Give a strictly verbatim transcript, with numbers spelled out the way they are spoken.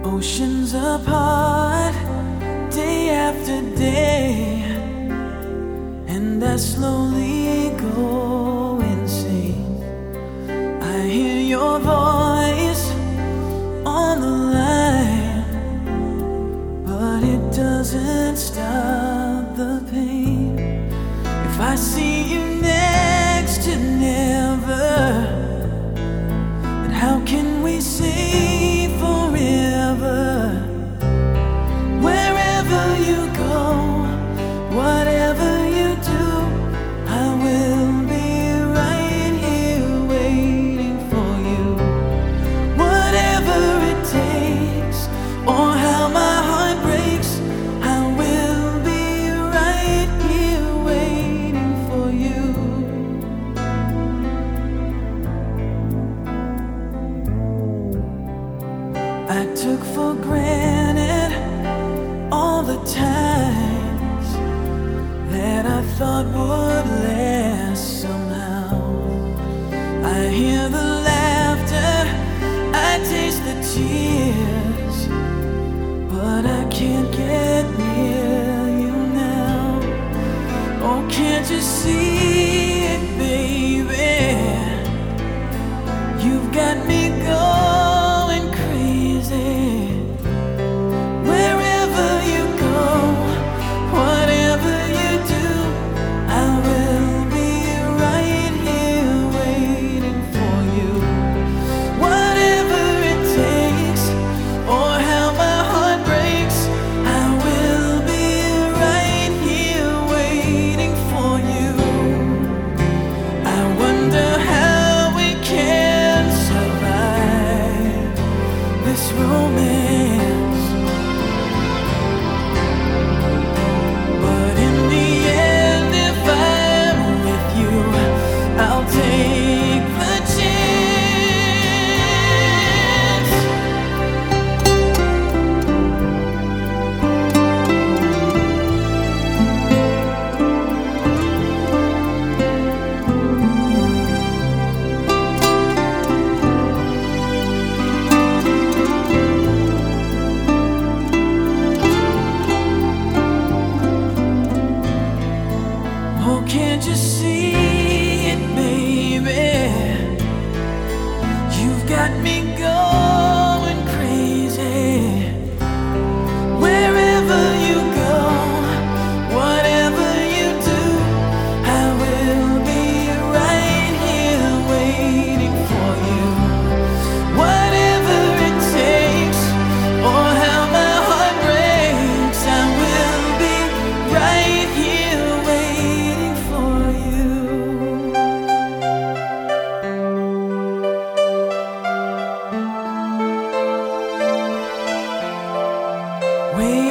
Oceans apart, day after day, and I slowly go insane. I hear your voice on the line, but it doesn't stop the pain. If I see you next to never, then how can we say forever? Wherever you go, whatever you do, I will be right here waiting for you. Whatever it takes, or how my heart breaks, I will be right here waiting for you. I took for granted all the times that I thought would last somehow. I hear the laughter, I taste the tears, but I can't get near you now. Oh, can't you see it, baby? You've got me going crazy. Wherever you go, whatever you do, I will be right here waiting for you. Whatever it takes, or how my heart breaks, I will be right here waiting for you. I wonder how we can survive this romance, but in the end, if I'm with you, I'll take the chance. Oh, can't you see it, baby? You've got me going crazy. Wherever you go, whatever you do, I will be right here waiting for you. Whatever it takes, or how my heart breaks, I will be right here waiting for you. Wait